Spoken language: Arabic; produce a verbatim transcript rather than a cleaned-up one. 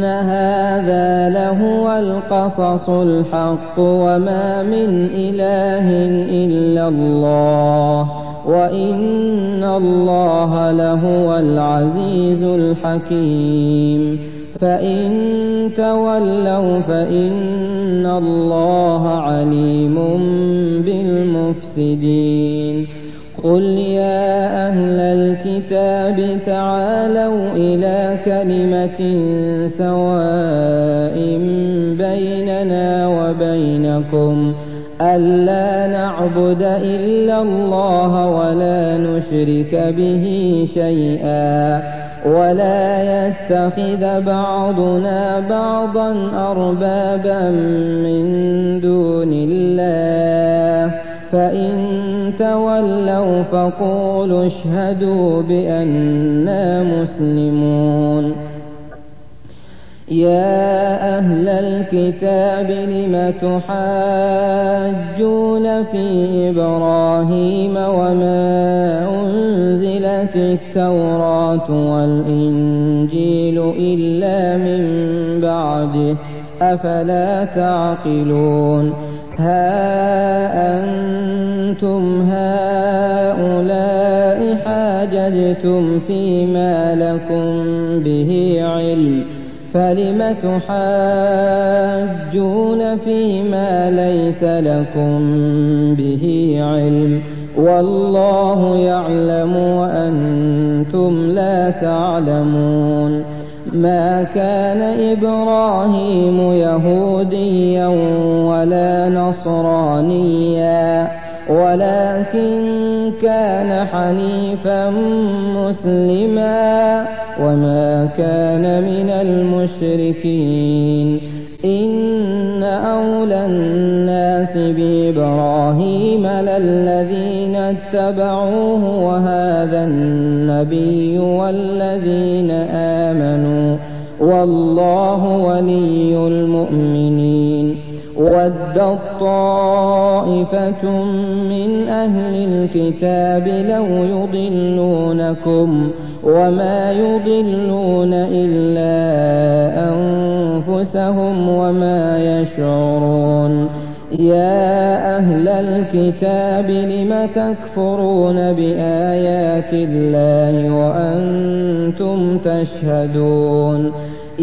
هذا لهو القصص الحق وما من إله إلا الله وإن الله لهو العزيز الحكيم فإن تولوا فإن الله عليم بالمفسدين قل يا أهل الكتاب تعالوا إلى كلمة سواء بيننا وبينكم ألا نعبد إلا الله ولا نشرك به شيئا ولا يتخذ بعضنا بعضا أربابا من دون الله فإن تولوا فقولوا اشهدوا بأننا مسلمون يا أهل الكتاب لم تحاجون في إبراهيم وما أنزلت التوراة والإنجيل إلا من بعده أفلا تعقلون ها أنتم هؤلاء حاججتم فيما لكم به علم فلم تحاجون فيما ليس لكم به علم والله يعلم وأنتم لا تعلمون ما كان إبراهيم يهوديا ولا نصرانيا ولكن كان حنيفا مسلما وما كان من المشركين إن أولى الناس بإبراهيم للذين اتبعوه وهذا النبي والذين آمنوا والله ولي المؤمنين ودت طائفة من أهل الكتاب لو يضلونكم وما يضلون إلا أنفسهم وما يشعرون يا أهل الكتاب لم تكفرون بآيات الله وأنتم تشهدون